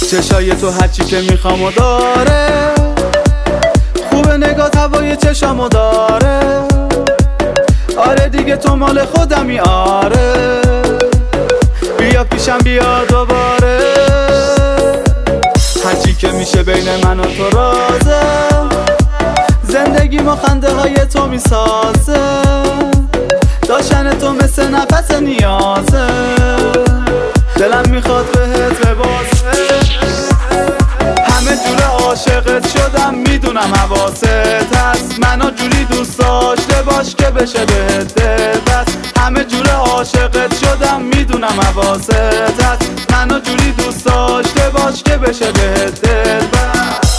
چشای تو هرچی که میخوامو داره، خوبه نگاه هوای چشامو داره. آره دیگه تو مال خودمی، آره بیا پیشم بیا دوباره. هرچی که میشه بین من و تو رازه، زندگی ما خنده های تو میسازه. داشتن تو مثل نفس نیازه، دلم میخواد بهت ببازه. همه جوره عاشقت شدم میدونم حواست هست، منو جوری دوست داشته باش که بشه بهت دل بست. همه جوره عاشقت شدم میدونم حواست هست، منو جوری دوست داشته باش که بشه بهت دل بست.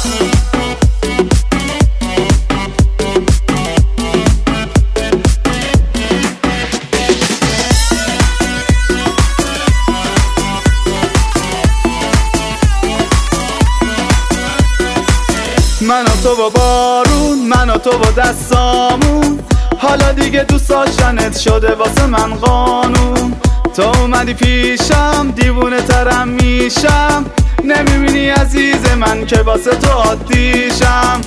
من و تو با بارون، من و تو با دستامون، حالا دیگه دوست داشتنت شده واسه من قانون. تو اومدی پیشم دیوونه ترم میشم، نمیبینی عزیز من که واسه تو عادیشم.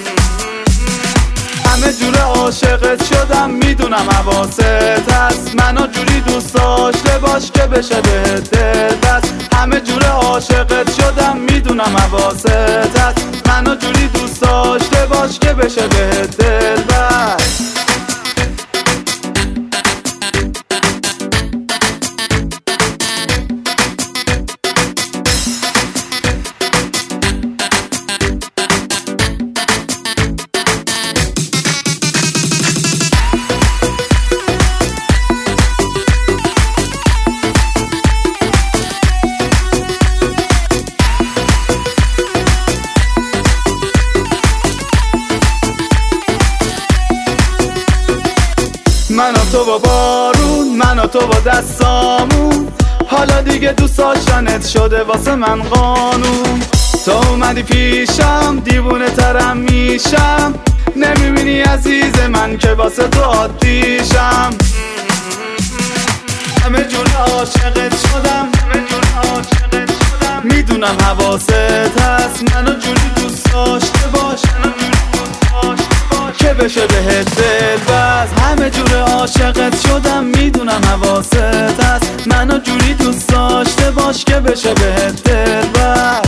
همه جوره عاشقت شدم میدونم حواست هست، منو جوری دوست داشته باش که بشه بهت دل بست. همه جوره عاشقت شدم میدونم حواست هست، منو جوری دوست داشته باش که بشه بهت دل بست. من و تو با بارون، من و تو با دستامون، حالا دیگه دوست داشتنت شده واسه من قانون. تو اومدی پیشم دیوونه ترم میشم، نمیبینی عزیز من که واسه تو عادیشم. همه جور عاشقت شدم، میدونم حواست هست، منو جوری دوست داشته باش که بشه بهت دل بست. همه جور عاشقت شدم میدونم حواست هست، منو جوری دوست داشته باش که بشه بهت دل بست.